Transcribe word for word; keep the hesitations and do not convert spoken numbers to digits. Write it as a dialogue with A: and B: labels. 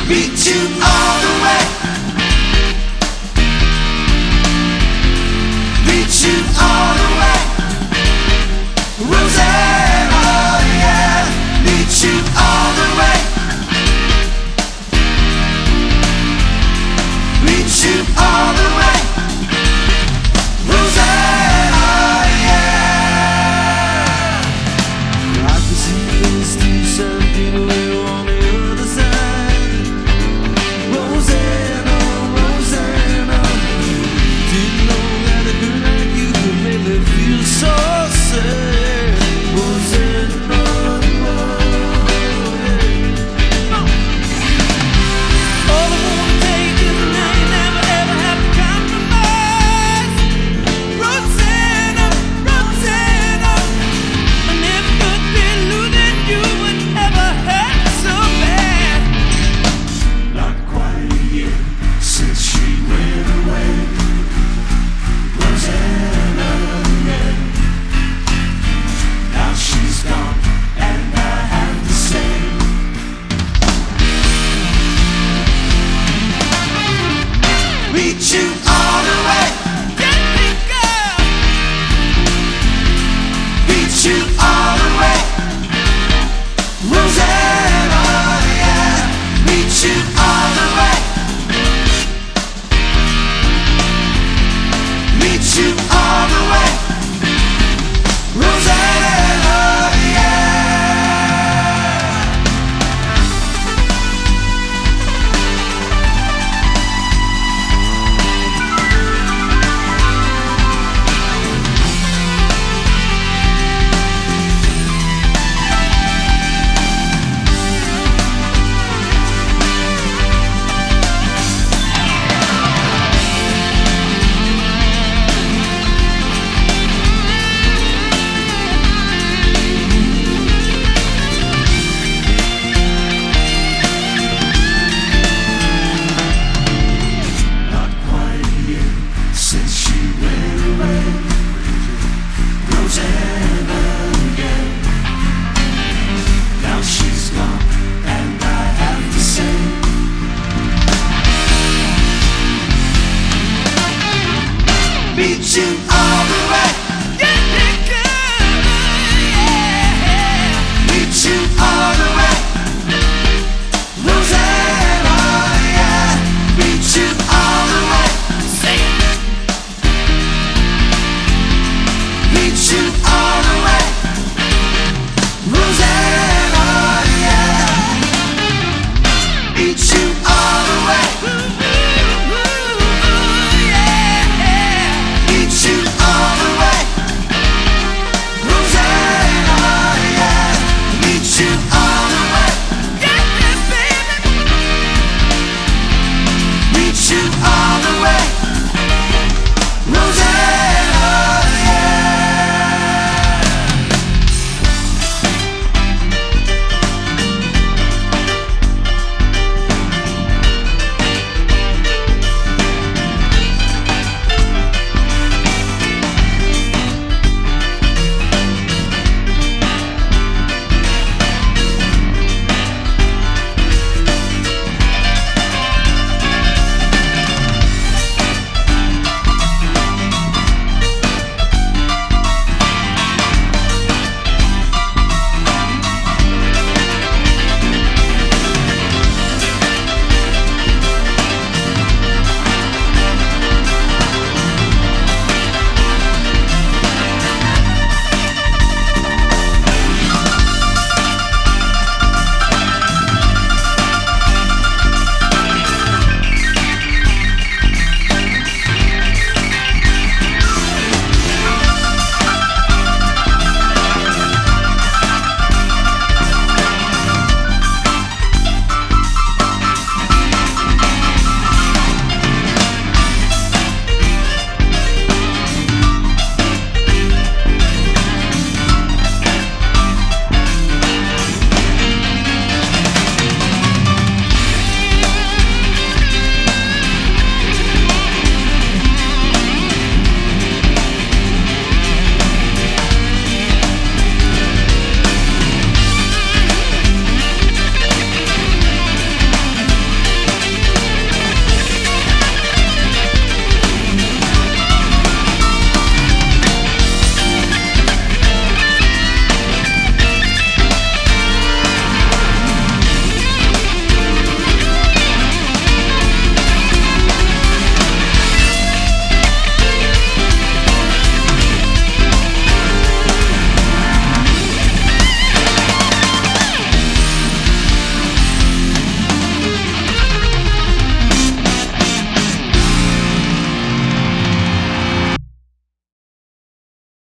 A: Meet you all the way. Meet you all the way. Roseanne, oh yeah. Meet you all the way. Meet you all the way. Roseanne, oh yeah. I can see those two seventeen away on the other side. Roseanne, oh Roseanne, oh. Didn't know that a girl like you could make me feel so sad. Roseanne, oh, oh, yeah. All I wanna take is a night, never ever have to compromise. Roseanne, oh, Roseanne, oh. I never could be losing you would ever hurt so bad. Not quite a year since she went away. Roseanne, oh, yeah. Now she's gone, and I have to say, meet you all the way. Get me, girl. Meet you all the way. Roseanne, oh yeah. Meet you all the way. Meet you all the way. Roseanne, oh yeah. Not quite a year since she went away. Roseanne again. Now she's gone, and I have to say, meet you